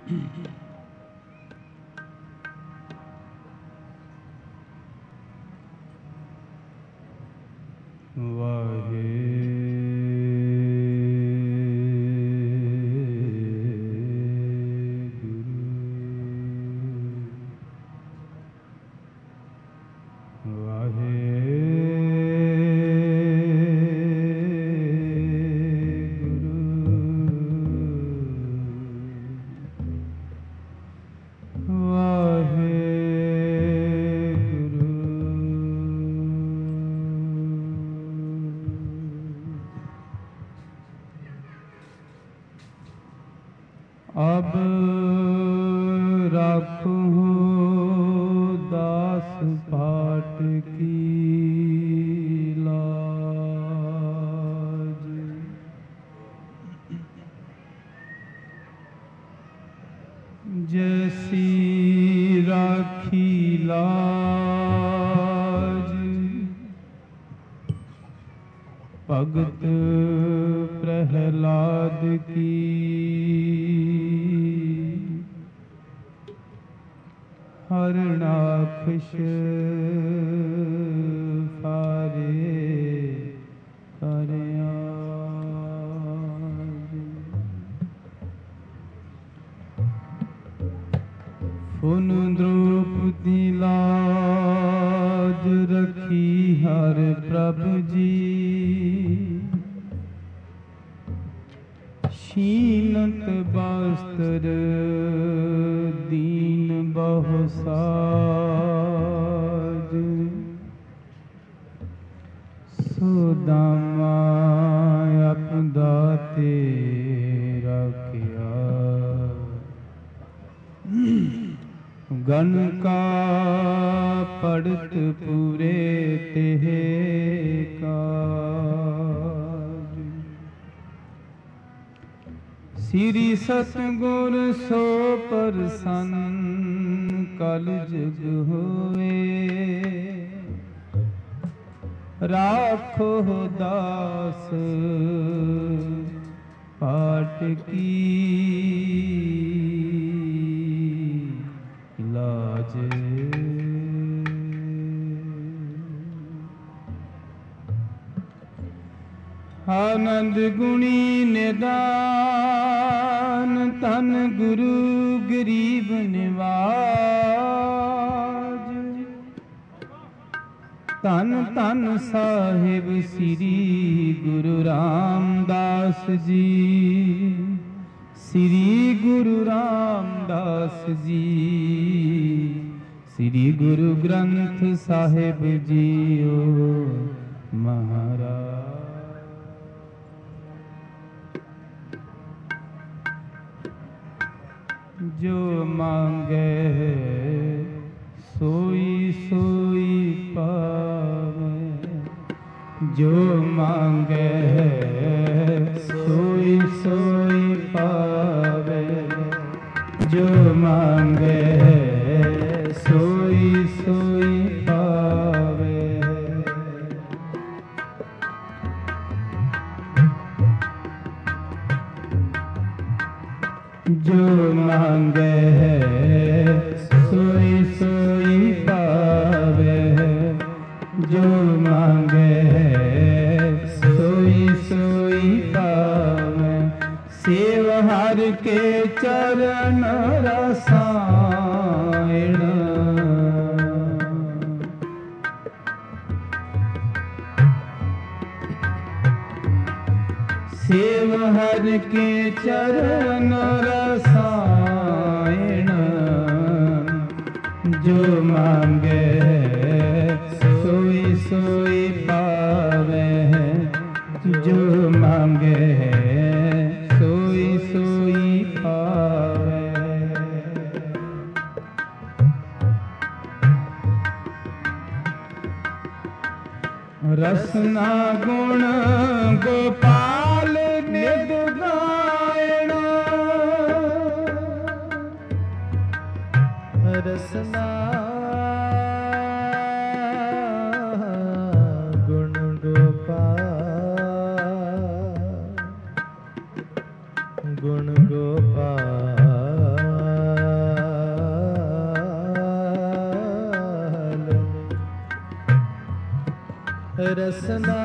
अब राखूं दास पाट की लाज, जैसी राखी लाज भगत प्रहलाद की, हरणाक्ष फारे करयाज। फुन द्रौपदी लाज रखी हर प्रभु जी, शीनत वस्त्र दीन बहुसाज, सुदामा अपदा तेरा किया, गण का पड़त पूरे तेह काज। श्री सतगुर सो प्रसन्न कल जुग होए, राखो दास पाट की लाज। आनंद गुणी निदान तन गुरु गरीब निवाज, तन तन साहिब श्री गुरु रामदास जी, श्री गुरु रामदास जी, श्री गुरु ग्रंथ साहिब जीओ महाराज। जो मांगे सोई सोई पावे, जो मांगे सोई सोई पावे, जो मांगे सोई सोई पावे। जो मांगे सोई सोई पावे, जो मांगे सोई सोई पावे। सेव हर के चरण रसायन, सेव हर के चरण रसायन। जो मांगे सोई सोई पावे, जो मांगे सोई सोई पावे। रसना गुण गोपाल निद गायना, रसना गुण गोपाल, गुण गोपाल रसना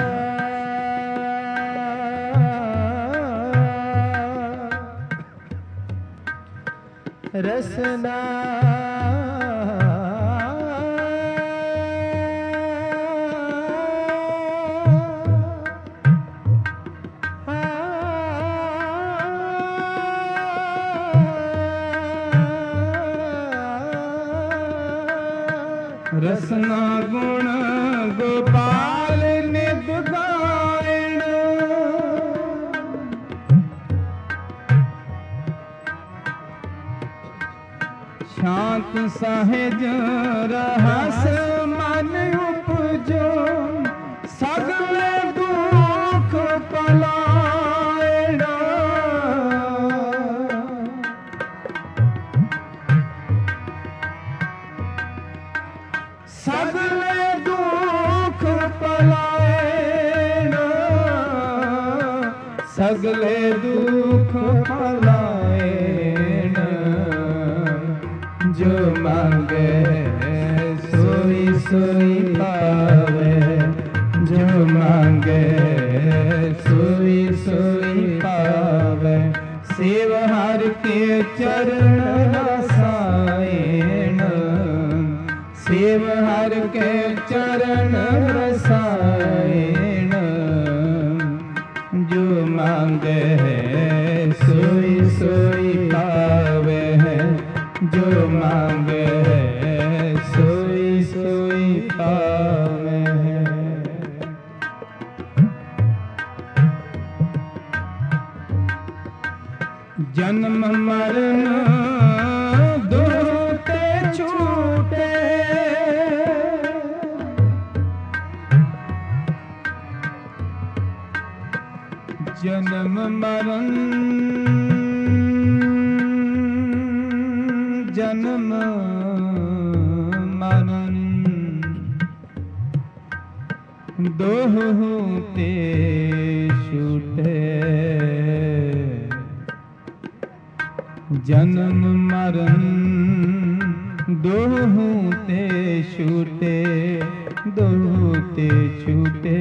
रसना रसना गुण गोपाल नित गायण शांत सहज रहस मन उपजो सगल दुख पलायण सगले दुख पलायण सगले दुख पलायण जो मांगे सोई सोई पावे जो मांगे सोई सोई पावे शिव हर के चरण रसायण शिव हर के चरण रसायण जो मांगे है सोई सोई पावे है जो मांगे है सोई सोई पावे है। जन्म मरण दोते छूटे जन्म मरण जन्म मरण दोहते छूटे जन्म मरण दोहते छूटे दोहते छूटे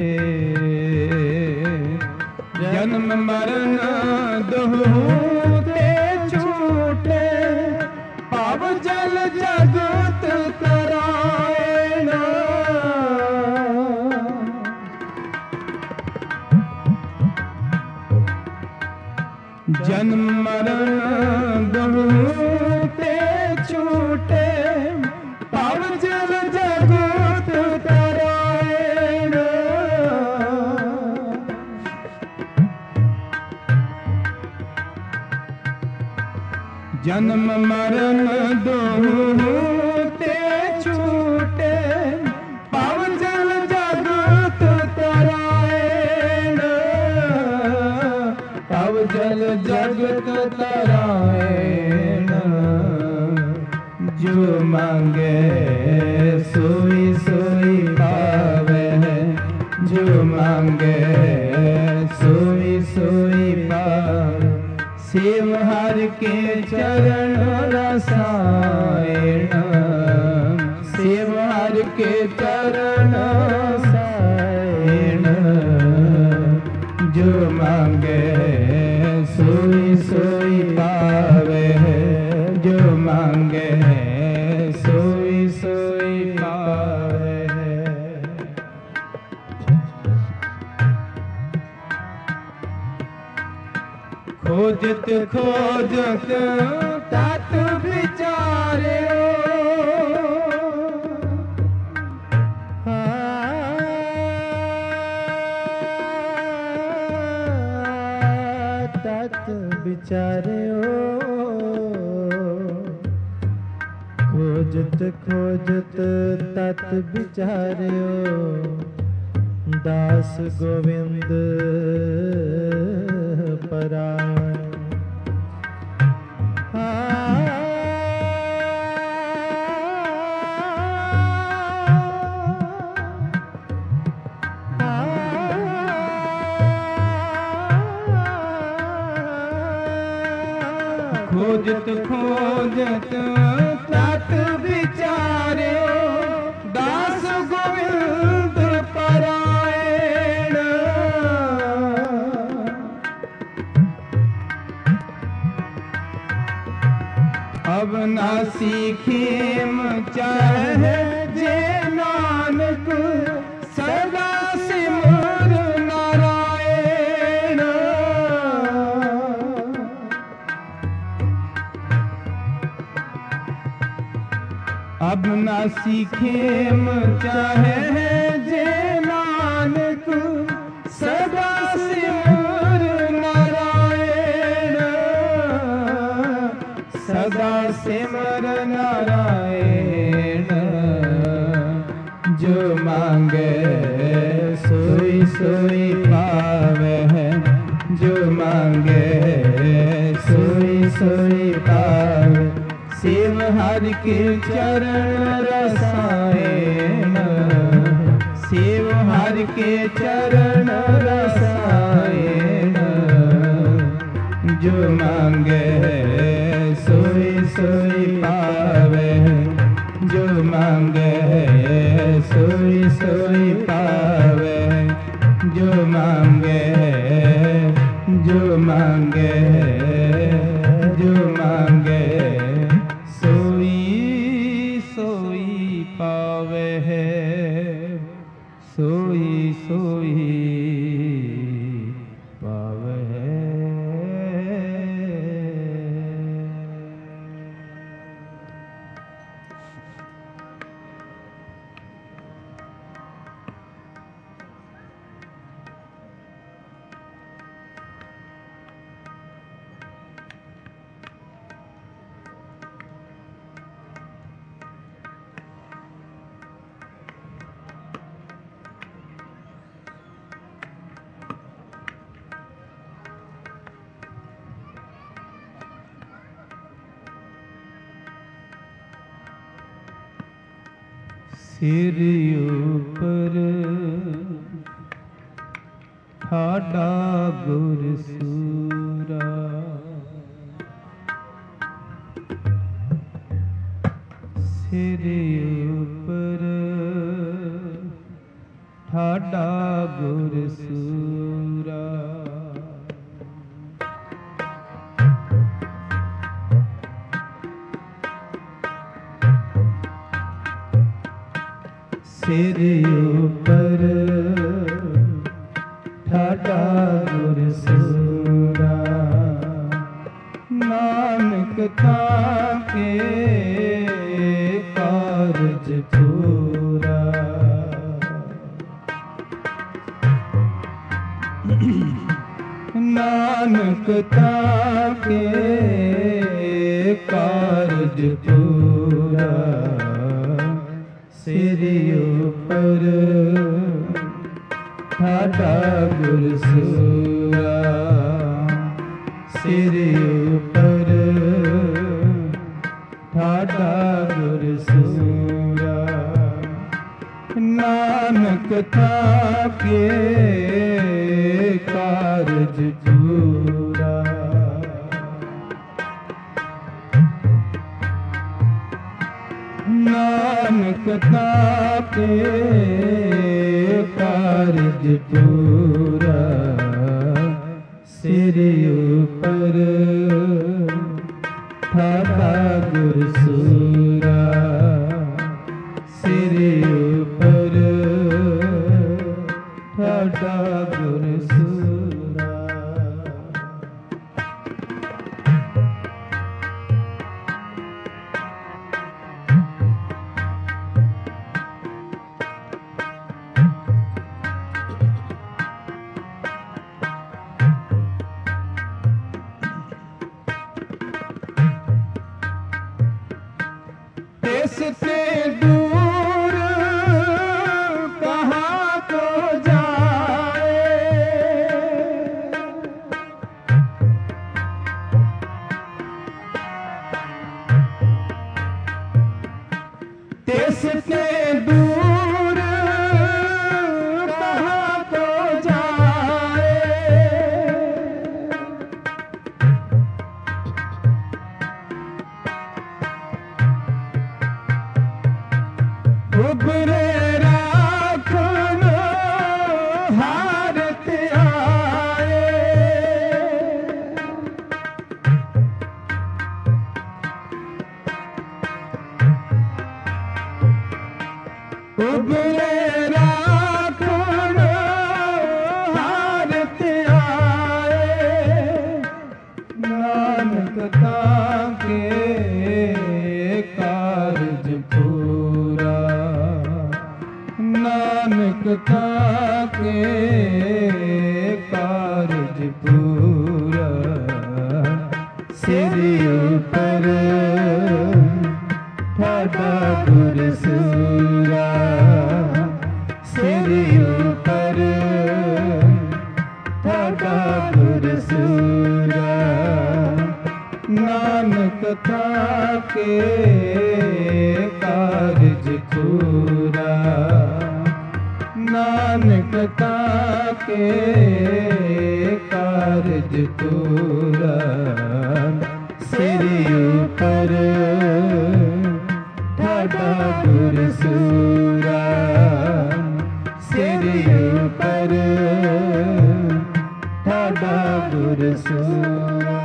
जन्म मरण दोहते छूटे पाव जल जगत तरायण जन्म मरण दोहते छूटे पाव जल जगत तरायण जन्म मरण दोहते छूटे पाव जल जगत तरायण पाव जल जगत तरायण जो मांगे सोई सोई पावे जो मांगे सोई सोई पावे शिव हर के चरण रसायण शिव हर के चरण रसायण जो मांगे सोई सोई पावे जो मांगे सोई सोई पावे। खोजत खोजत तात विचारे तात विचारे खोजत खोजत तात विचारे दास गोविंद परायण खोजत खोजत तात विचारे दास गोविंद परायण सीखेम चाहे जे नानक सदा सिमर नारायण। अब ना सीखेम चाहे जे नानक सदा सिमर नारायण। सदा सिमर नारायण। जो मांगे सोई सोई पावे है। जो मांगे सोई सोई पावे। शिव हरि के चरण रसायन। शिव हरि के चरण रसायन। जो मांगे सोई सोई पावे। जो मांगे सोई सोई पावे। जो मांगे जो मांगे जो मांगे सोई सोई पावे है। सोई सोई पावे है। सिर ऊपर ठाडा गुरसूरा। सिर ऊपर ठाडा गुरसूरा। सिर ऊपर ठाडा गुरसूरा। नानक ताके कारज पूरा। नानक ताके कारज पूरा। सिर ऊपर ठाडा गुरसूरा। सिर ऊपर ठाडा गुरसूरा। नानक ताके कारज पूरा। नानक ताके कारज पूरा। सिर ऊपर ठाडा गुरसूरा। सिर ऊपर ठाडा गुरसूरा। इससे दूर कहाँ को जाए। इससे दूर कहाँ को जाए। उबरे राखनो हारत आए। उबरे राखण हारत आए, नानक ताके कारज पूरा, नानक ताके कारज पूरा। सिर ऊपर ठाडा गुर सूरा, सिर ऊपर ठाडा गुर सूरा। नानक ताके कारज पूरा, नानक ताके कारज पूरा। सिर ऊपर ठाडा गुर सूरा, सिर ऊपर ठाडा गुर सूरा।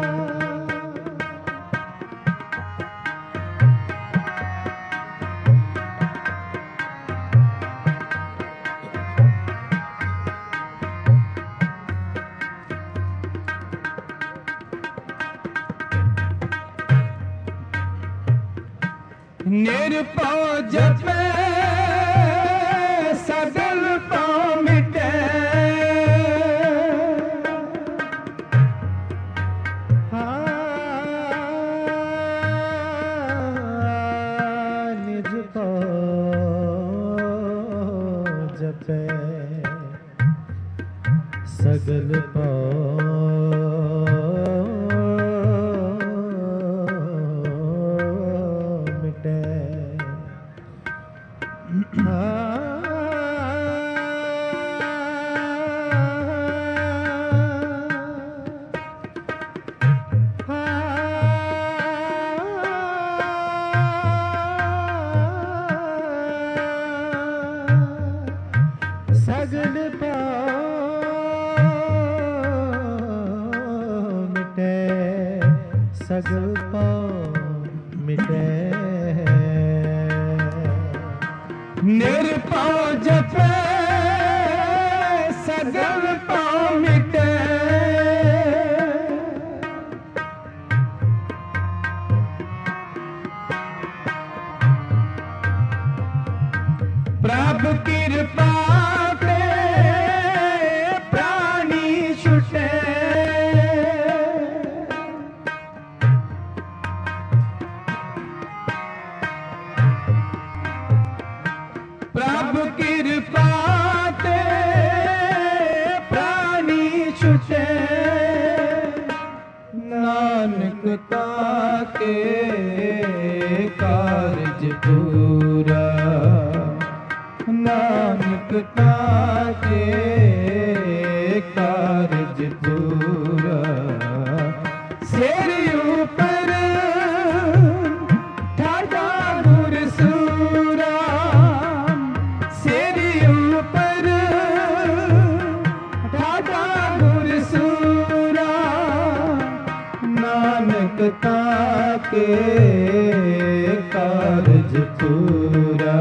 निरपौ जपै सगल पाँव मिटै, निरपौ जपै सगल पाँव सगल पाँव मिटै, सगल पाँव मिटै। निरपौ जपै सगल पाँव मिटै, प्रभु कृपा प्रभु कृपा ते प्राणी छुटे। नानक ताके कारज पूरा, नानक ताके कारज पूरा। सिर ऊपर ठाडा गुर सूरा, सिर ऊपर ठाडा गुर सूरा। नानक ताके कारज पूरा,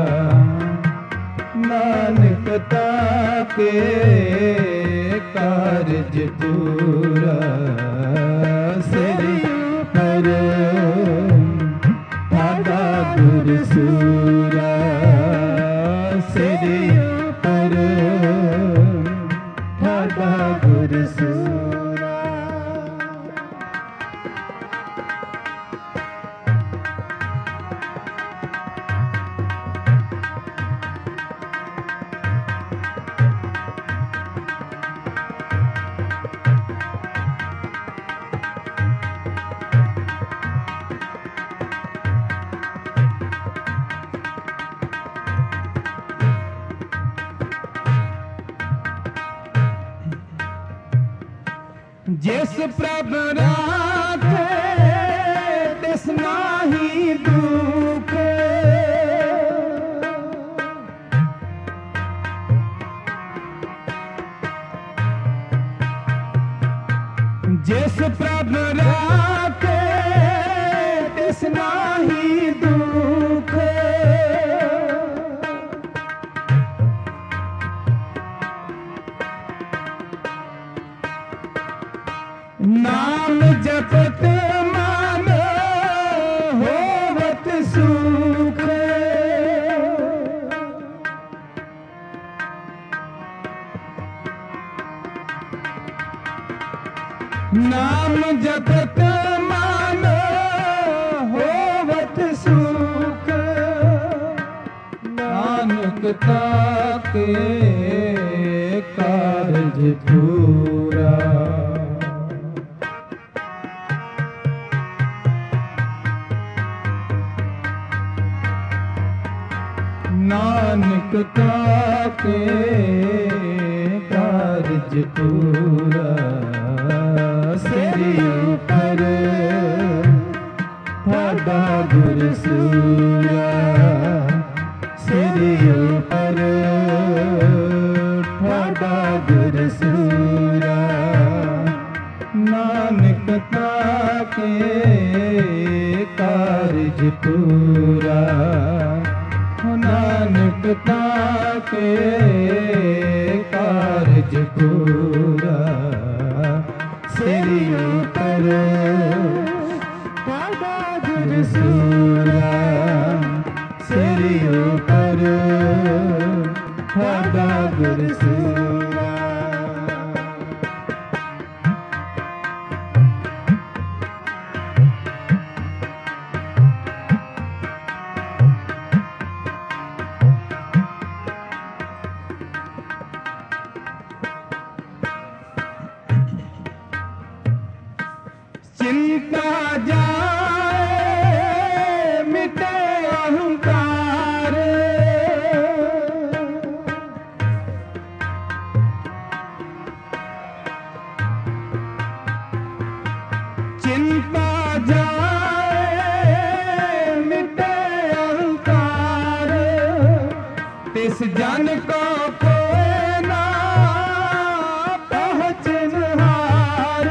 नानक ताके कारज पूरा। सिर ऊपर ठाडा गुर सूरा, सिर ऊपर ठाडा गुर सूरा। जिस प्रभ राखे तिस नाहि दुख, जिस प्रभ राखे तिस नाहि दुख। ताके कारज पूरा। नानक ताके कारज पूरा। सिरि ऊपर थाड़ा गुर सूरा। सिरि ऊपर थाड़ा गुर सूरा। नानक ताके कारज पूरा। नानक ताके कारज पूरा। सिरि ऊपर थाड़ा गुर सूरा। सिरि ऊपर थाड़ा गुर सूरा। चिंता जाए मिटे अहंकार। चिंता जाए मिटे अहंकार। तिस जन को कोई ना पहचानहार।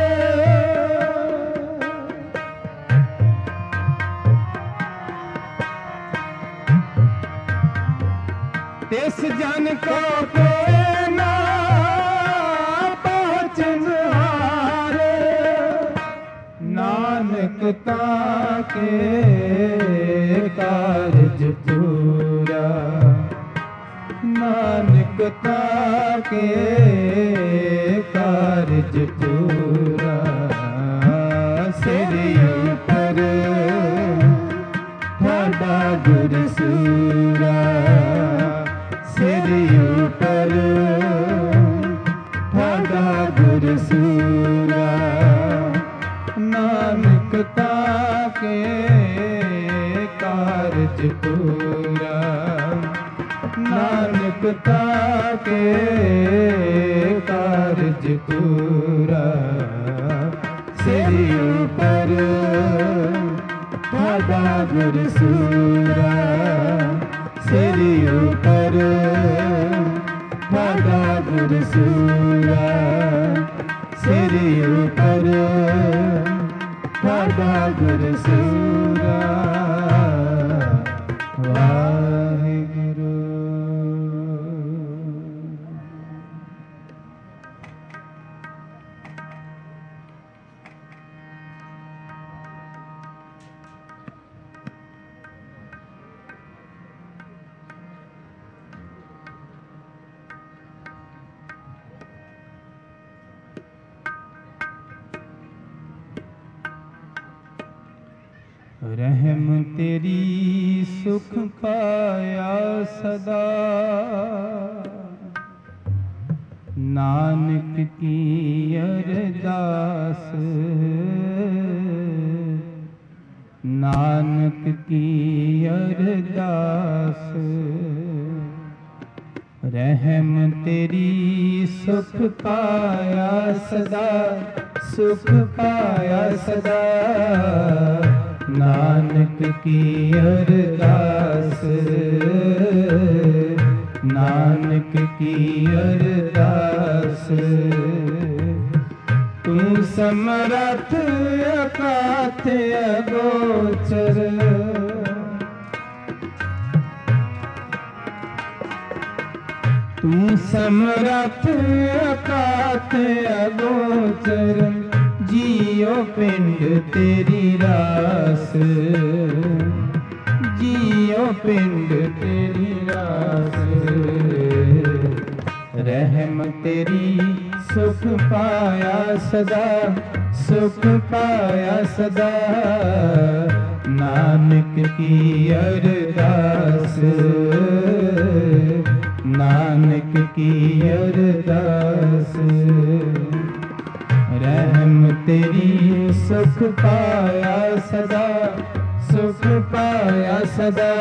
तिस जन को कोई ना पहचानहार। नानक ताके कारज पूरा। नानक ताके कारज पूरा। सिरि ऊपर थाड़ा गुर सूरा। सिरि ऊपर थाड़ा गुर सूरा। नानक ताके कारज पूरा। नानक ताके कारज पूरा। सिरि ऊपर थाड़ा गुर सूरा। सिरि ऊपर थाड़ा गुर सूरा। सिरि ऊपर थाड़ा गुर सूरा। वाहिगुरु। रहम तेरी सुख काया सदा। नानक की अरदास। नानक की अरदास। रहम तेरी सुख पाया सदा। सुख पाया सदा। नानक की अरदास। नानक की अरदास। तू समरथ अकाथ अगोचर। तू समरथ अकाथ अगोचर। जियो पिंड तेरी रास। जियो पिंड तेरी रास। रहम तेरी सुख पाया सदा। सुख पाया सदा। नानक की अरदास।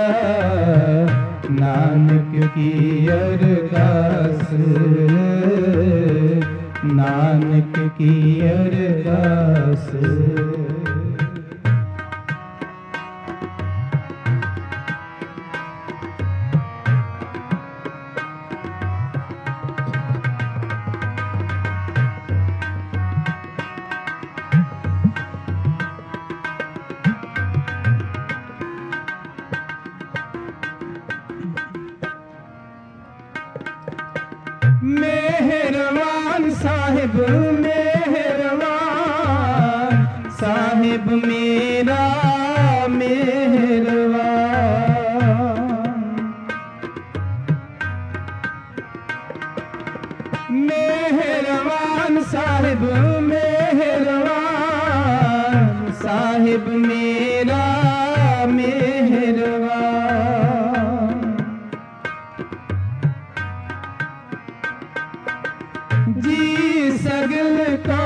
नानक की अरदास, नानक की अरदास। मेहरबान साहिब मेहरबान, साहिब मेरा मेहरबान। मेहरबान साहिब मेहरबान, साहिब मेरा मेहरबान। जी सगल को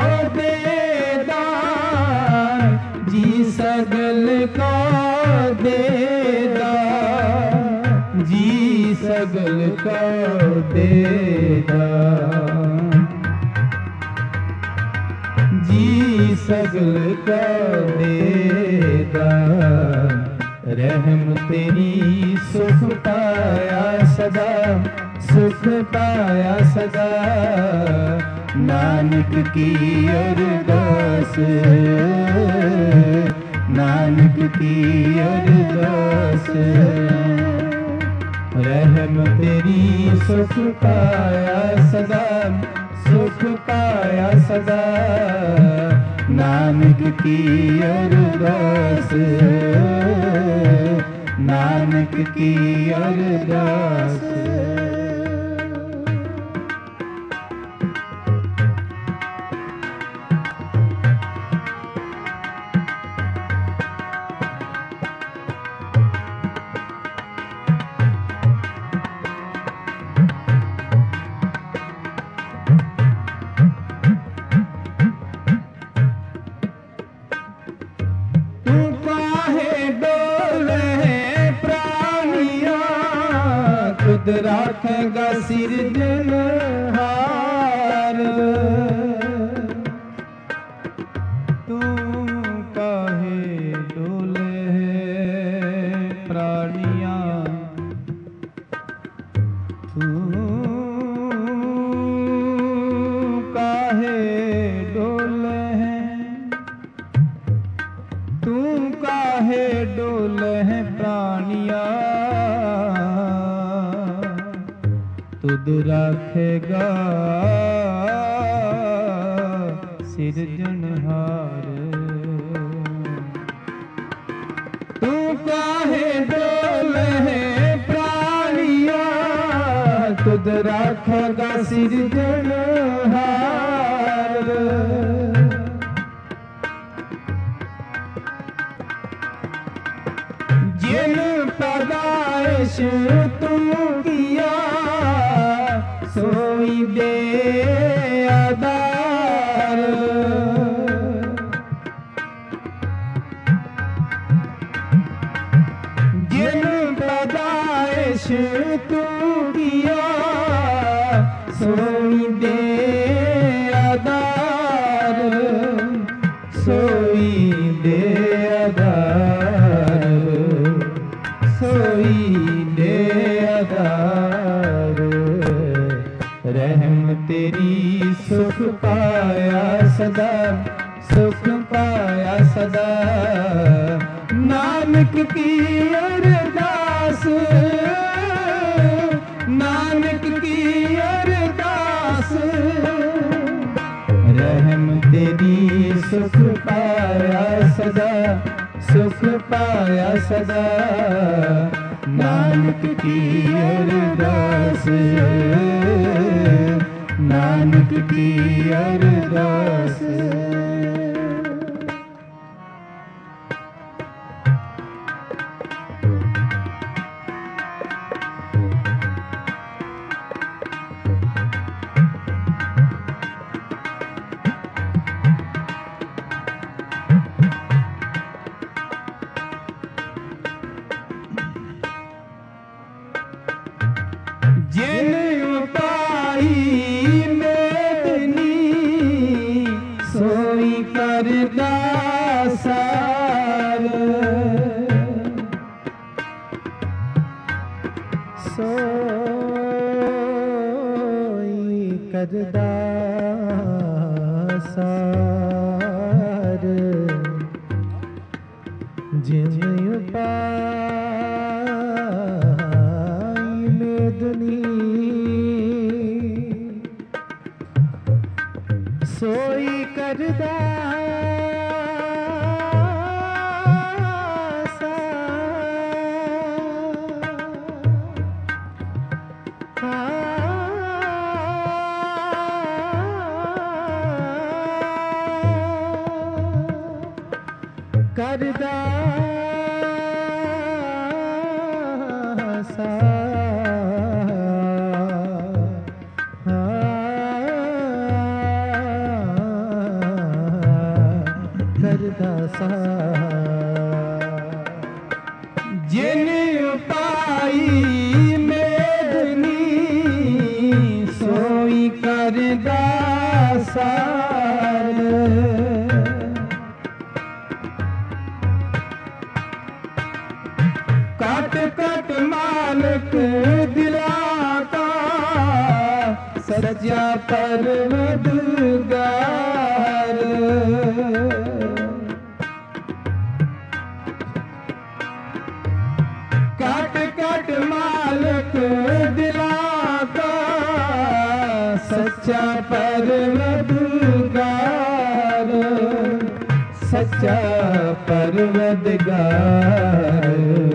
देदार, जी सगल को देदार, जी सगल को देदार, जी सगल को देदार। रहम तेरी सुख पाया सदा, सुख पाया सदा। नानक की अरदास, नानक की अरदास। रहम तेरी सुख पाया सदा, सुख पाया सदा। नानक की अरदास, नानक की अरदास। खुद राखेगा सिरजनहार, तू काहे डोले प्राणियां, तू काहे डोले, तू काहे डोले प्राणियां। तुद राखेगा सिरजनहार, तू काहे डोले प्राणिया। तुद राखेगा सिरजनहार। जिन पैदाइश तू किया, सोई दे आधार। जिन पैदाइश तू किया, सोई दे आधार, सोई दे आधार, सोई दे आधार। रहम तेरी सुख पाया सदा, सुख पाया सदा। नानक की अरदास, नानक की अरदास। रहम तेरी सुख पाया सदा, सुख पाया सदा। नानक की अरदास, नानक की अरदास। जिन उपाई मेदनी सोई करदा सार सोई करदा सार जिन उपाई मेदनी सोई करदा करदा करदा जिन उपाई मेदनी सोई करदा सार काट काट मालिक दिला का सच्चा परवरदिगार काट काट मालिक दिला का सच्चा परवरदिगार सच्चा परवरदिगार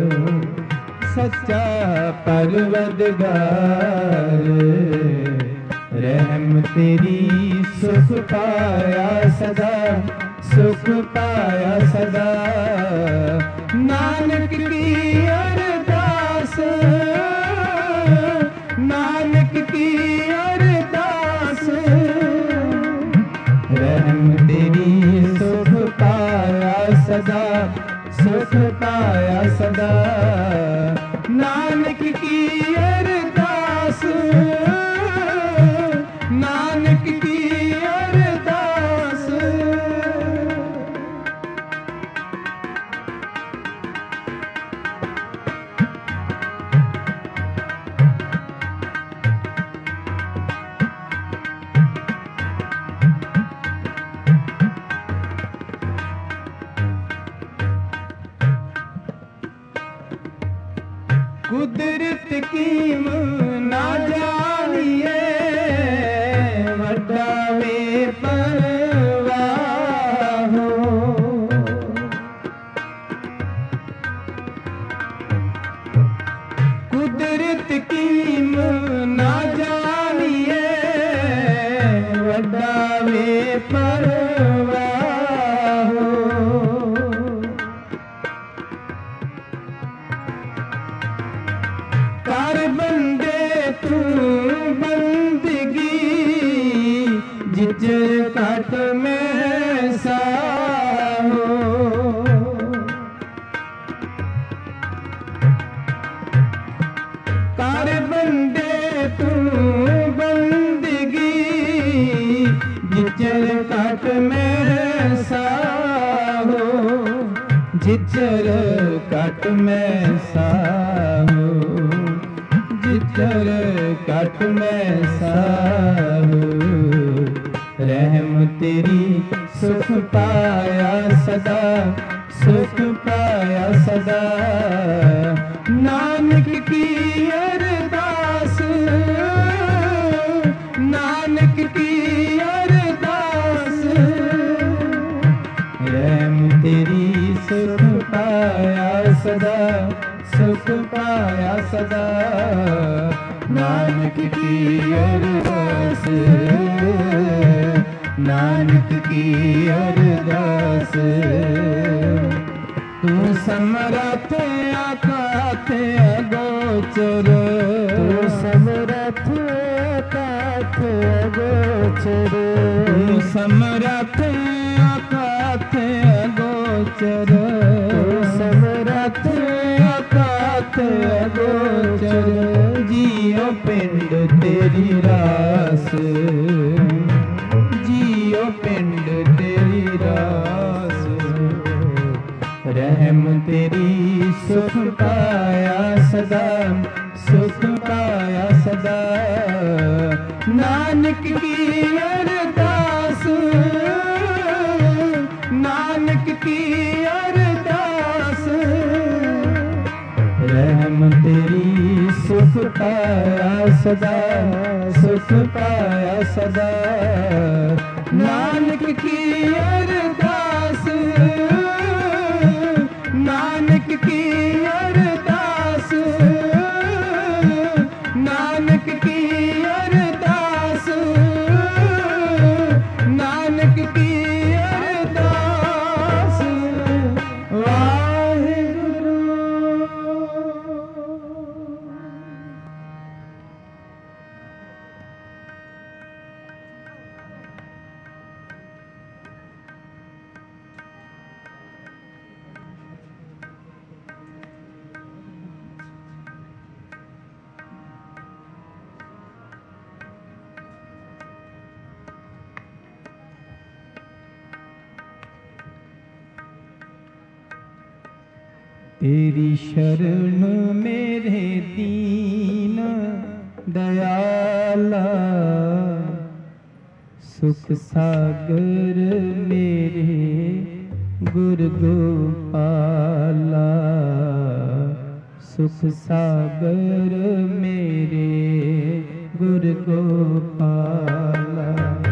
सच्चा परवरदिगार रहम तेरी सुख पाया सदा सुख पाया सदा नानक की अरदास नानक की अरदास रहम तेरी सुख पाया सदा सुख पाया सदा नानक की अरदास नानक की अरदास कुदरत की ना जानिए वड्डा वे परवाह हो कुदरत की ना जानिए वड्डा वे परवाह हो कर बंदे तू बंदगी जिजर कट में साहो कर बंदे तू बंदगी जिजर कट में साहो जिजर कट में साहो जिजर कट में साहो रहम तेरी सुख पाया सदा सुख पाया सदा नानक की अरदास नानक की अरदास रहम तेरी सुख पाया सदा सुख पाया सदा नानक की अरदास नानक की अरदास तू समरथ अकाथ अगोचर तू समरथ अकाथ अगोचर तू समरथ अकाथ अगोचर तू समरथ अकाथ अगोचर जी जियो पिंड तेरी रास, जियो पिंड तेरी रास, रहम तेरी सुख पाया सदा, सुख पाया सदा। नानक की अरदास, नानक की अरदास, रहम तेरी सुख पाया सदा, सुख पाया सदा। नानक की अरदास, नानक की अरदास, नानक की अरदास, नानक की अरदास। वाहिगुरु। तेरी शरण मेरे दीन दयाला, सुख सागर मेरे गुरु गोपाला, सुख सागर मेरे गुरु गोपाला।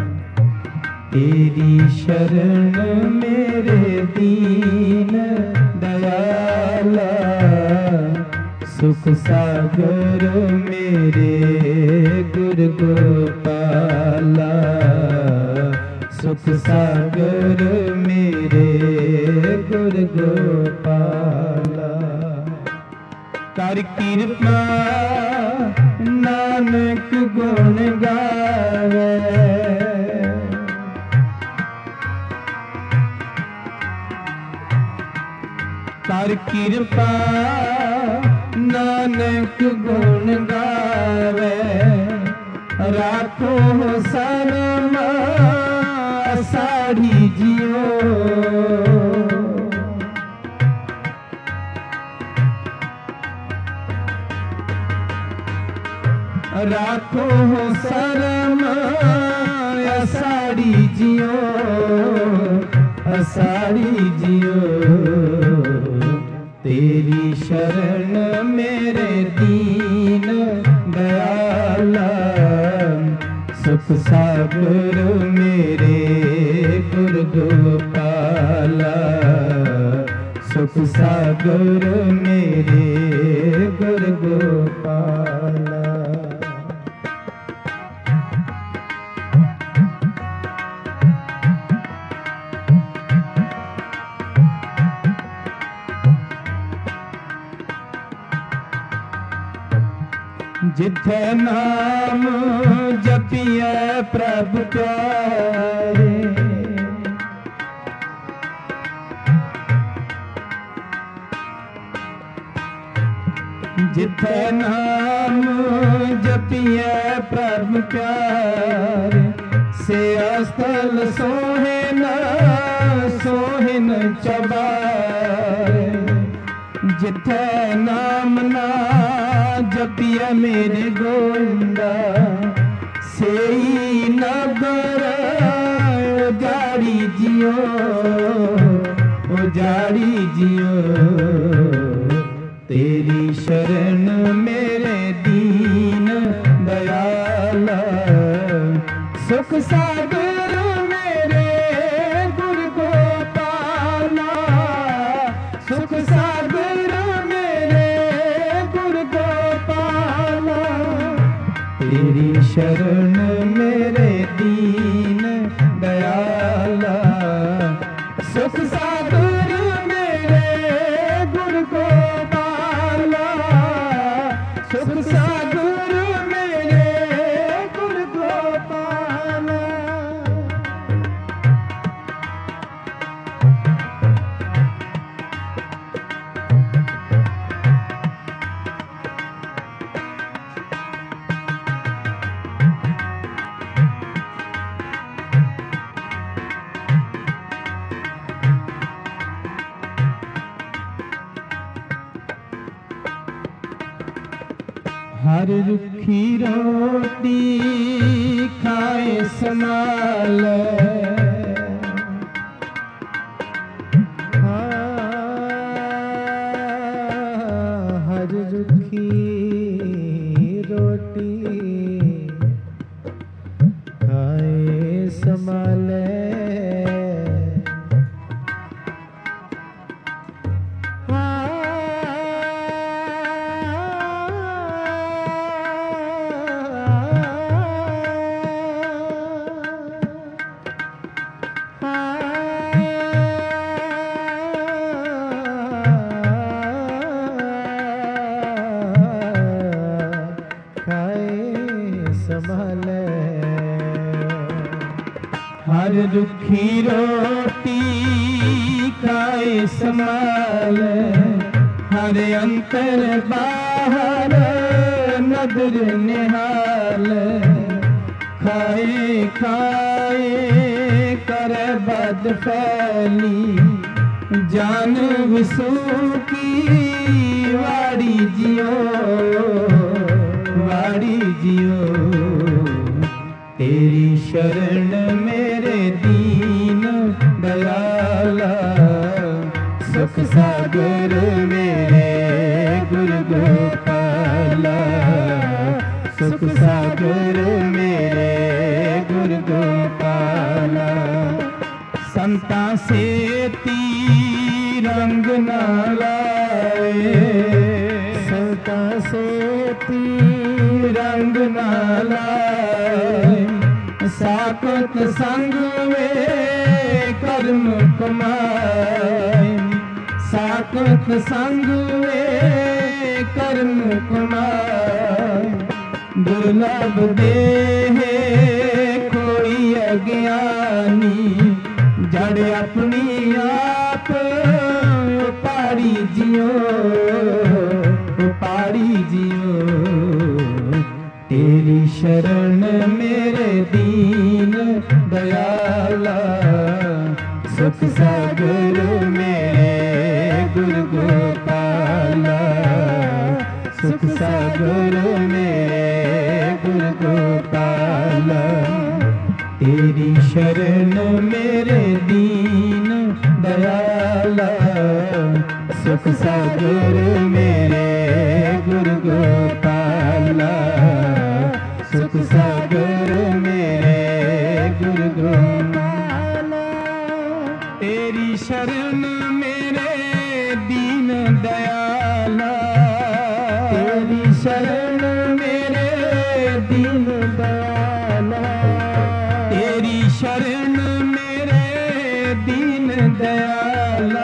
तेरी शरण मेरे दीन दयाला, सुख सागर मेरे गुरु गोपाला, सुख सागर मेरे गुरु गोपाला। कर कृपा नानक गुण गावे, कर कृपा नानक गुण गावे। राखो शर्म साड़ी जियो, राखो शर्म साड़ी जियो, साड़ी जियो। तेरी शरण मेरे दीन दयाला, सुख सागर मेरे गुरु गोपाला, सुख सागर मेरे गुरु गोपाला। जिथे नाम जपिए प्रभु प्यारे, जिथे नाम जपिए प्रभु प्यारे, से स्थल सोहिन सोहिन चबारे। जिथे नाम ना जपिए मेरे गोविंदा, सेई नगर उजाड़ी जियो, उजाड़ी जियो। तेरी शरण मेरे दीन दयाला, सुख सागर मेरे गुरु गोपाला, सुख सागर मेरे गुरु गोपाला। तेरी शरण मेरे दीन दयाला, सुख सागर मेरे गुरु गोपाला, सुख सागर मेरे गुरु गोपाला। हर रुखी रोटी खाए संभाल, हर रुखी रोटी खाए संभाले, हर रुखी रोटी खाए संभाल, हर अंतर बाहर नदर निहाल, खाए खाए कर बद फैली, जान विसू की वाड़ी जियो, वाड़ी जियो, तेरी शरण मेरे दीन दयाला, सुख सागर मेरे गुरु गोपाला, सुख सागर मेरे गुरु गोपाला, संता से रंग न लाए, संता से रंग न लाए, साकत संग में कर्म कमाए, साकत संग में कर्म कमाए, दुर्लभ देहे कोई अज्ञानी, जड़ अपनी आप पारी जियो, पारी जियो, तेरी शरण मेरे दीन दयाला, सुख सागर मेरे गुरु गोपाला, सुख सागर मेरे गुरु गोपाला, तेरी शरण मेरे दीन दयाला, सुख सागर मेरे गुरु गोपाला, सुख सागर मेरे गुरु गोपाला, तेरी शरण मेरे दीन दयाला, तेरी शरण मेरे दीन दयाला, तेरी शरण मेरे दीन दयाला,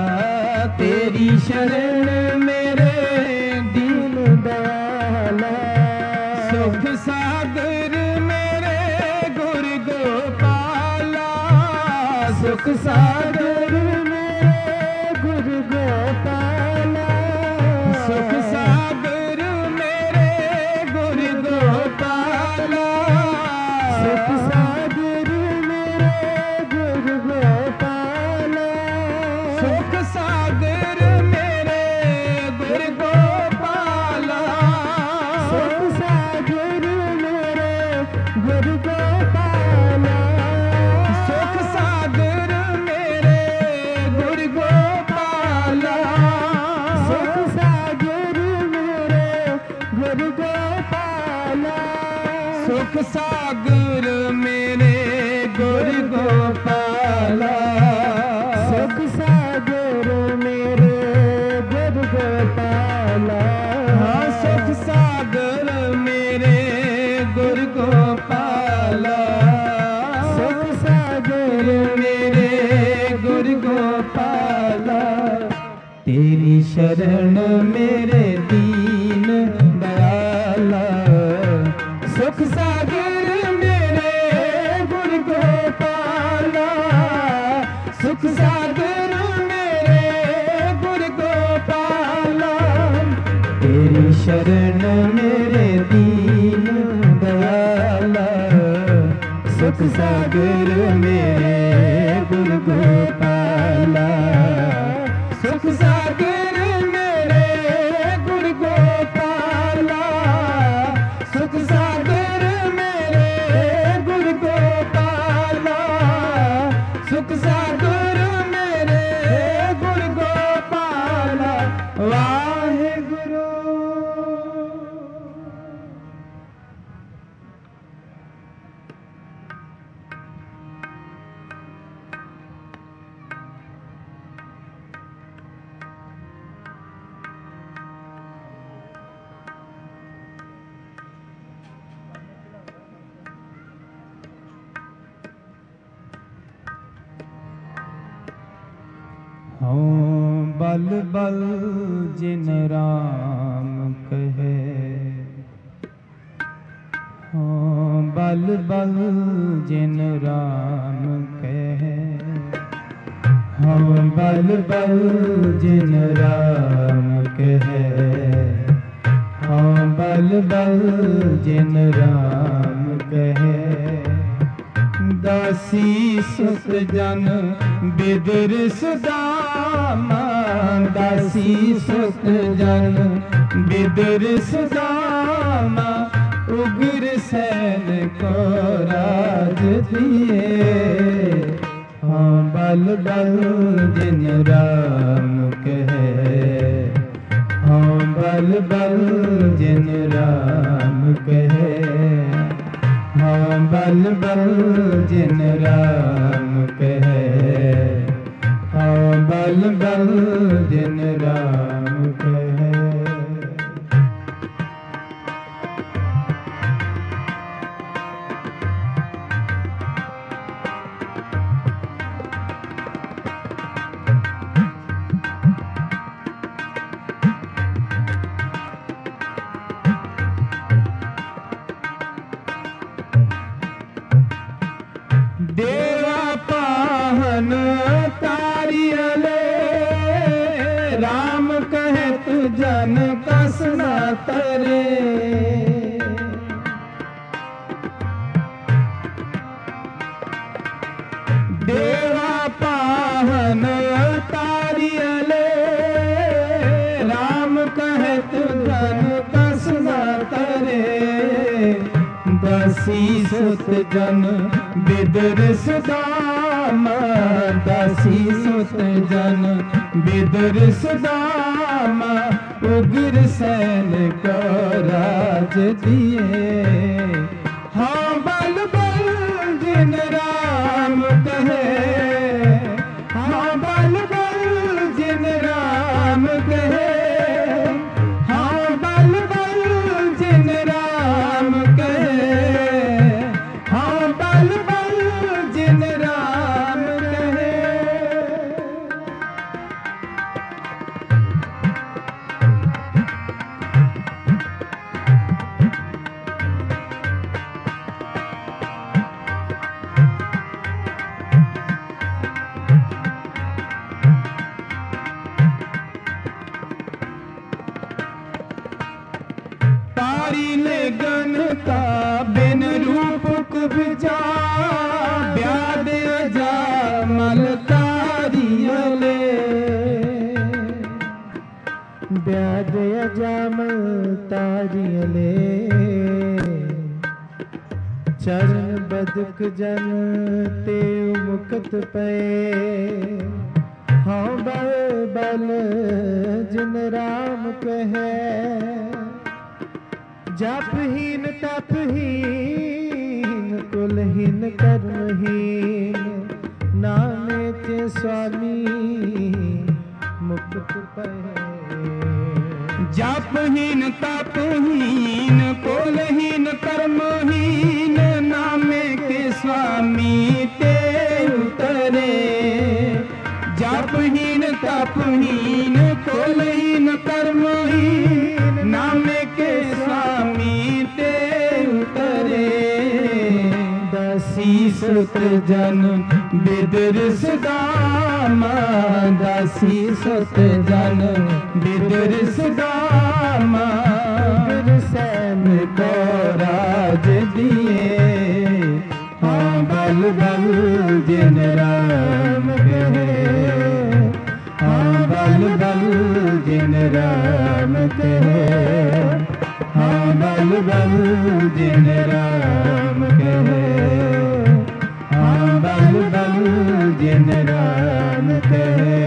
तेरी शरण मेरे दीन दयाला, सुख सागर मेरे गुरु गोपाला, सुख सागर मेरे गुरु गोपाला, सुख सागर मेरे गुरु गोपाला, सुख सागर मेरे गुरु गोपाला, सुख सागर मेरे गुरु गोपाला, सुख सागर मेरे गुरु गोपाला, सुख सागर मेरे गुरु गोपाला, सुख सागर मेरे गुरु गोपाला, सुख सागर मेरे गुरु गोपाला, सुख सागर मेरे गुरु गोपाला, हाँ सुख सागर मेरे गुरु गोपाला, सुख सागर मेरे गुरु गोपाला, तेरी शरण मेरे दीन दयाला, सुख सागर मेरे गुरु गोपाला, सुख सागर मेरे गुरु गोपाला, तेरी शरण मेरे दीन दयाला, सुख सागर मेरे गुरु गोपाला, सुख सागर मेरे गुरु गोपाला, हाँ बल बल जिन राम कहे, हाँ बल बल जिन राम कहे, हाँ बल बल जिन राम कहे, हाँ बल बल जिन राम कहे। दासी सुत जन बिदुर सुदामा, दासी सुत जन बिदुर सुदामा, उग्र सैन को राज दिए। हाँ बल बल जिन राम कहे, हाँ बल बल जिन राम कहे, हाँ बल बल जिन राम कहे, हाँ बल बल जिन राम कहे। देवा पाहन तारियले, राम कहत जन कस न तरे। देवा पाहन तारियले, राम कहत जन कस न तरे। दासी सुत जन बिदुर सुदामा, दासी सुत जन बिदुर सुदामा, उग्र सैन को राज दिए। हाँ बल बल जिन राम कहे, हाँ बल बल जिन राम कहे, हाँ बल बल जिन राम कहे, हाँ बल बल जिन राम कहे। तारी ले गनता बिन रूप कुब्जा, ब्याद अजामल तारियले। ब्याद अजामल तारियले, चरण बदक जन ते मुकत पे। हाँ बल बल जिन राम कहे, जपहीन तपहीन कुलहीन कर्महीन, नामे के स्वामी मुकुट पहे। जपहीन तपहीन कुलहीन कर्महीन, नामे के स्वामी ते उतरे। जपहीन तपहीन कुलहीन कर्महीन, नामे के स्वामी ते उतरे। दासी सुत जन बिदुर सुदामा, दासी सुत जन बिदुर सुदामा, उग्र सैन को राज दिए। हाँ बल बल जिन राम कहे, हाँ बल बल जिन राम कहे, हाँ बल बल जिन राम कहे, हाँ बल बल जिन राम कहे।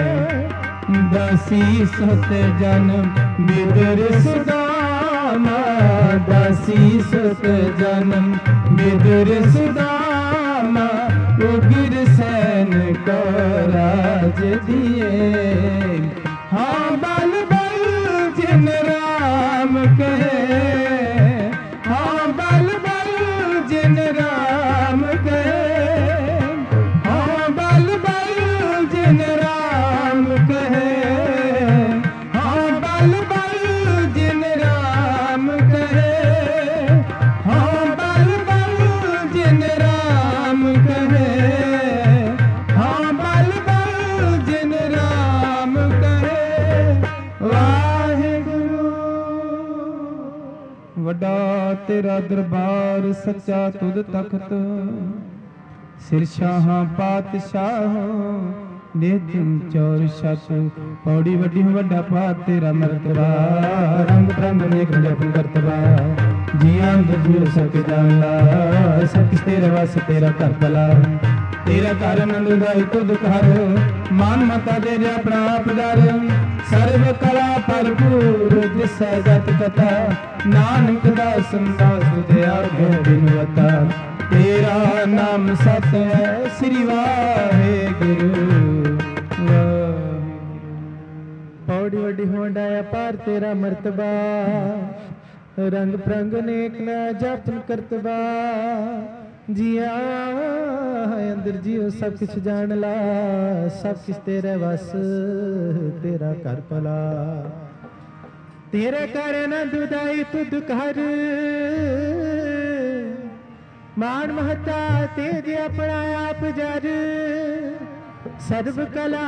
दासी सुत जन बिदुर सुदामा, दासी सुत जन बिदुर सुदामा, उग्र सैन को राज दिए। हाँ बल बल जिन राम कहे, हाँ बल बल जिन राम कहे, हाँ बल बल जिन राम ਵੱਡਾ ਤੇਰਾ ਦਰਬਾਰ ਸੱਚਾ ਤੁਧ ਤਖਤ ਸਿਰ ਸ਼ਾਹਾਂ ਪਾਤਸ਼ਾਹ ਨਿਤਿਮ ਚੌਰ ਛਤ ਪੌੜੀ ਵੱਡੀ ਵੱਡਾ ਪਾਤ ਤੇਰਾ ਮਰਤਬਾ ਰੰਗ ਬ੍ਰਹਮ ਅਨੇਕ ਜਪ ਕਰਤਬਾ ਜੀਆਂ ਦੁਜੋ ਸਕ ਜਾਣਾ ਸਤ ਤੇਰਾ ਵਸ ਤੇਰਾ ਘਰ ਭਲਾ ਤੇਰਾ ਘਰ ਆਨੰਦ ਦਾਇ ਤੁਧ ਘਰ ਮਾਨ ਮਤਾ ਦੇ ਜਾ ਪ੍ਰਾਪ ਦਰ ਸਰਬ ਕਲਾ ਭਰਪੂਰ ਜਿਸੈ ਜਤ ਕਥਾ ਨਾਨਕ ਦਾਸ ਸੰਦਾਸ ਤੁਧ ਆਗੇ ਬਿਨਵਤਾ ਤੇਰਾ ਨਾਮ ਸਤ ਹੈ ਸ੍ਰੀ ਵਾਹਿਗੁਰੂ। ਪੌੜੀ ਵੱਡੀ ਹੋਂਡਾ ਅਪਾਰ ਤੇਰਾ ਮਰਤਬਾ ਰੰਗ ਪ੍ਰੰਗ ਅਨੇਕ ਨਾ ਜਪਨ ਕਰਤਬਾ ਜੀਆ ਅੰਦਰ ਜੀਓ ਸਭ ਕੁਛ ਜਾਣ ਲਾ ਸਭ ਕੁਛ ਤੇਰੇ ਵਸ ਤੇਰਾ ਘਰ ਭਲਾ ਤੇਰੇ ਘਰ ਆਨੰਦ ਉਦਾਈ ਤੁਧ ਘਰ ਮਾਨ ਮਹਤਾ ਤੇਜ ਆਪਣਾ ਆਪ ਜਰ ਸਰਬ ਕਲਾ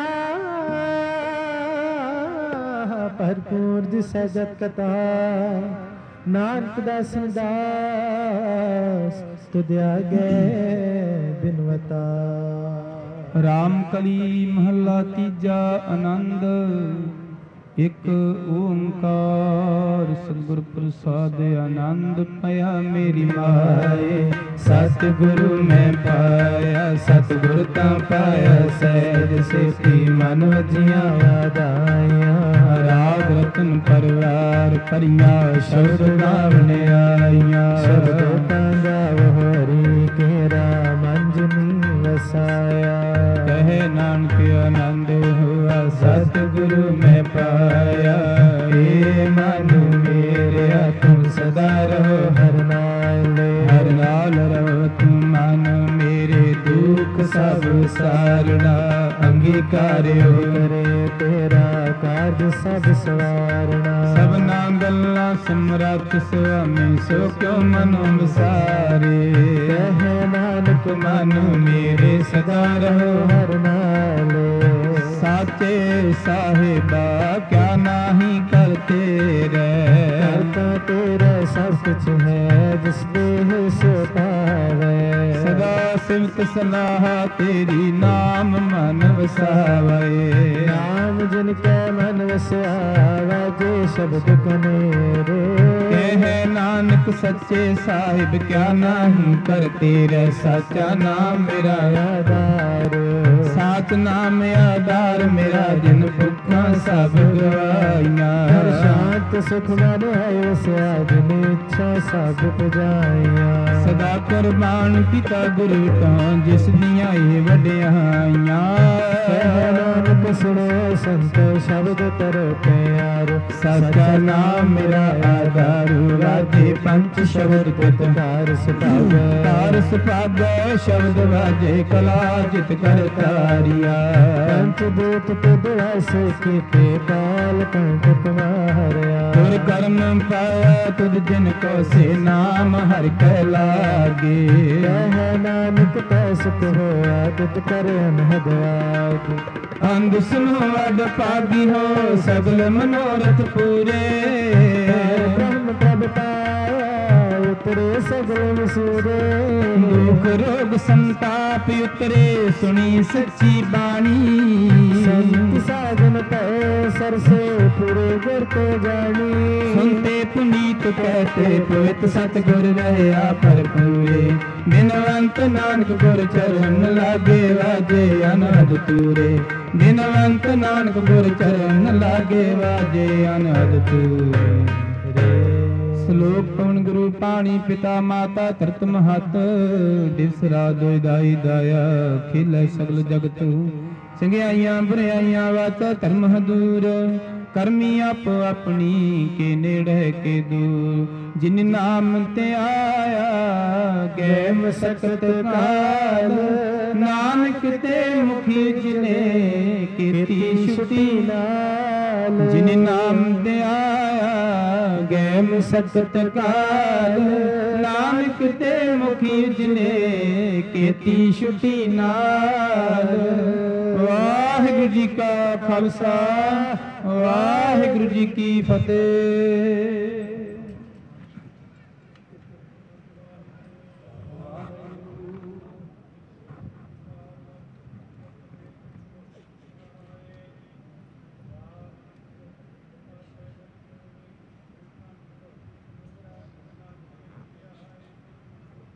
ਭਰਪੂਰ ਜਿਸੈ ਜਤ ਕਥਾ ਨਾਨਕ ਦਾਸ ਤੁਧ ਆਗੇ ਬਿਨਵਤਾ। ਰਾਮ ਕਲੀ ਮਹੱਲਾ ਤੀਜਾ ਆਨੰਦ ਇਕ ਓੰਕਾਰ ਸਤਿਗੁਰ ਪ੍ਰਸਾਦ ਆਨੰਦ ਪਿਆ ਮੇਰੀ ਮਾਏ ਸਤਿਗੁਰੂ ਮੈਂ ਪਾਇਆ ਸਤਿਗੁਰ ਤਾਂ ਪਾਇਆ ਸਹਿਜ ਸੇਤੀ ਮਨ ਵਜੀਆਂ ਆਦਾਈਆਂ ਰਾਗ ਰਤਨ ਪਰਵਾਰ ਭਰੀਆਂ ਸ਼ਬਦ ਗਾਵਣ ਆਈਆਂ ਸ਼ਬਦ ਤਾਂ ਗਾਵ ਹਰੀ ਕੇਰਾ ਮੰਜਨੀ ਵਸਾਇਆ ਕਹੇ ਨਾਨਕ ਆਨੰਦ ਹੋਆ ਸਤਿਗੁਰੂ ਮੈਂ ਪਾਇਆ ਏ ਮਨ ਮੇਰਿਆ ਤੂੰ ਸਦਾ ਰਹੋ ਹਰ ਨਾਲ ਰਹੋ ਤੂੰ ਮਨ ਮੇਰੇ ਦੁੱਖ ਸਭ ਸਾਰਣਾ ਅੰਗੀਕਾਰਿਓ ਕਰੇ ਤੇਰਾ ਕਾਰਜ ਸਭ ਸਵਾਰਣਾ ਸਭਨਾ ਗੱਲਾਂ ਸਮਰੱਥ ਸੁਆਮੀ ਸੋ ਕਿਉ ਮਨੋ ਵਿਸਾਰੇ ਕਹੇ ਨਾਨਕ ਮਨ ਮੇਰੇ ਸਦਾ ਰਹੋ ਹਰ ਨਾਲ ਸਾਚੇ ਸਾਹਿਬਾ ਕਿਆ ਨਾਹੀ ਕਰਤੇ ਰਹਿ ਕਰਤਾ ਤੇਰਾ ਸਭ ਕੁਛ ਹੈ ਜਿਸ ਦੇਹ ਸੋ ਪਾਵੇ ਸਦਾ ਸਿਮਤ ਸਲਾਹ ਤੇਰੀ ਨਾਮ ਮਨ ਵਸਾਵੇ ਨਾਮ ਜਿਨ ਕੈ ਮਨ ਵਸਿਆ ਵਾਜੇ ਸ਼ਬਦ ਕਨੇਰੇ ਕਹੇ ਨਾਨਕ ਸੱਚੇ ਸਾਹਿਬ ਕਿਆ ਨਾਹੀ ਕਰਤੇ ਰਹਿ ਸਾਚਾ ਨਾਮ ਮੇਰਾ ਆਧਾਰ ਸਾਚ ਨਾਮ ਆਧਾਰ ਮੇਰਾ ਜਿਨ ਭੁੱਖਾਂ ਸਭ ਗਵਾਈਆਂ ਹਰ ਸ਼ਾਂਤ ਸੁਖ ਮਨ ਹੈ ਵਸਿਆ ਜਿਨ ਇੱਛਾ ਸਭ ਪੁਜਾਈਆਂ ਸਦਾ ਕੁਰਬਾਨ ਕੀਤਾ ਗੁਰੂ ਤੋਂ ਜਿਸ ਦੀਆਂ ਇਹ ਵਡਿਆਈਆਂ ਕਹਿ ਨਾਨਕ ਸੁਣੋ ਸੰਤ ਸ਼ਬਦ ਤਰੋ ਪਿਆਰ ਸਾਚਾ ਨਾਮ ਮੇਰਾ ਆਧਾਰ ਰਾਜੇ ਪੰਚ ਸ਼ਬਦ ਕਿਤ ਧਾਰ ਸੁਭਾਗੈ ਧਾਰ ਸੁਭਾਗੈ ਸ਼ਬਦ ਵਾਜੇ ਕਲਾ ਜਿਤ ਕਰ ਤਾਰੀਆ ਪੰਚ ਦੂਤ ਤੁਧ ਵਾਸੇ ਕੀਤੇ ਕਾਲ ਕੰਠ ਕੁਮਾਰਿਆ ਤੁਰ ਕਰਮ ਪਾਇਆ ਤੁਧ ਜਿਨ ਕੋ ਸੇ ਨਾਮ ਹਰਿ ਕੈ ਲਾਗੇ ਕਹਿ ਨਾਨਕ ਤੈ ਸੁਖ ਹੋਆ ਤਿਤ ਕਰ ਅਨਹਦ ਆਗੇ ਅੰਗ ਸੁਨੋ ਵਡ ਭਾਗੀ ਹੋ ਸਗਲ ਮਨੋਰਥ ਪੂਰੇ ਬ੍ਰਹਮ ਪ੍ਰਭ ਪਾਇਆ ਉਤਰੇ ਸਗਲ ਵਸੂਰੇ ਦੁਖ ਰੋਗ ਸੰਤਾਪ ਉਤਰੇ ਸੁਣੀ ਸੱਚੀ ਬਾਣੀ ਸੰਤ ਸਾਜਨ ਪੈ ਸਰਸੇ ਪੁਰੇ ਗੁਰ ਤੇ ਜਾਣੀ ਸੁਨਤੇ ਪੁਨੀਤ ਕਹਤੇ ਪਵਿੱਤ ਸਤਿਗੁਰ ਰਹਿਆ ਭਰਪੂਰੇ ਬਿਨਵੰਤ ਨਾਨਕ ਗੁਰ ਚਰਨ ਲਾਗੇ ਵਾਜੇ ਅਨਹਦ ਤੂਰੇ ਬਿਨਵੰਤ ਨਾਨਕ ਗੁਰ ਚਰਨ ਲਾਗੇ ਵਾਜੇ ਅਨਹਦ ਤੂਰੇ। ਸ਼ਲੋਕ ਪਵਨ ਗੁਰੂ ਪਾਣੀ ਪਿਤਾ ਮਾਤਾ ਧਰਤ ਮਹਤ ਦਿਵਸ ਰਾਤ ਦੋਇ ਦਾਈ ਦਾਇਆ ਖਿਲੇ ਸਗਲ ਜਗਤ ਚੰਗਿਆਈਆਂ ਬੁਰਾਈਆਂ ਵਾਤ ਧਰਮ ਹਦੂਰ ਕਰਮੀ ਆਪੋ ਆਪਣੀ ਕੇ ਨੇੜੇ ਕੇ ਦੂਰ ਜਿਨ ਨਾਮ ਤੇ ਆਇਆ ਗੈ ਮਸਕਤ ਕਾਲ ਨਾਨਕ ਤੇ ਮੁਖੀ ਜਿਨੇ ਕੀਤੀ ਛੁਟੀ ਨਾਲ ਜਿਨ ਨਾਮ ਤੇ ਆਇਆ ਗੈ ਮਸਕਤ ਕਾਲ ਨਾਨਕ ਤੇ ਮੁਖੀ ਜਿਨੇ ਕੀਤੀ ਛੁਟੀ ਨਾਲ। ਵਾਹਿਗੁਰੂ ਜੀ ਕਾ ਖਾਲਸਾ ਵਾਹਿਗੁਰੂ ਜੀ ਕੀ ਫਤਿਹ।